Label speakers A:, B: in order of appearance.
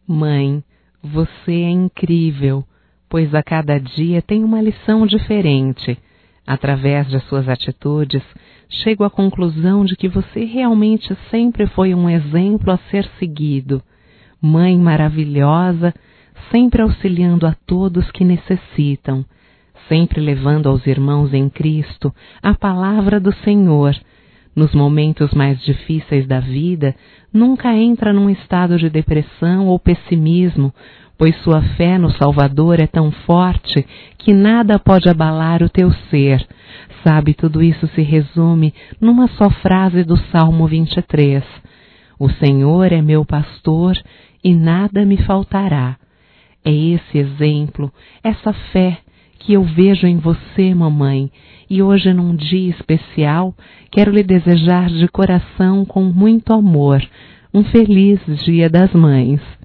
A: Mãe, você é incrível, pois a cada dia tem uma lição diferente. Através de suas atitudes, chego à conclusão de que você realmente sempre foi um exemplo a ser seguido. Mãe maravilhosa, sempre auxiliando a todos que necessitam, sempre levando aos irmãos em Cristo a palavra do Senhor. Nos momentos mais difíceis da vida, nunca entra num estado de depressão ou pessimismo, pois sua fé no Salvador é tão forte que nada pode abalar o teu ser. Sabe, tudo isso se resume numa só frase do Salmo 23. O Senhor é meu pastor e nada me faltará. É esse exemplo, essa fé que eu vejo em você, mamãe, e hoje num dia especial quero lhe desejar de coração com muito amor um feliz Dia das Mães.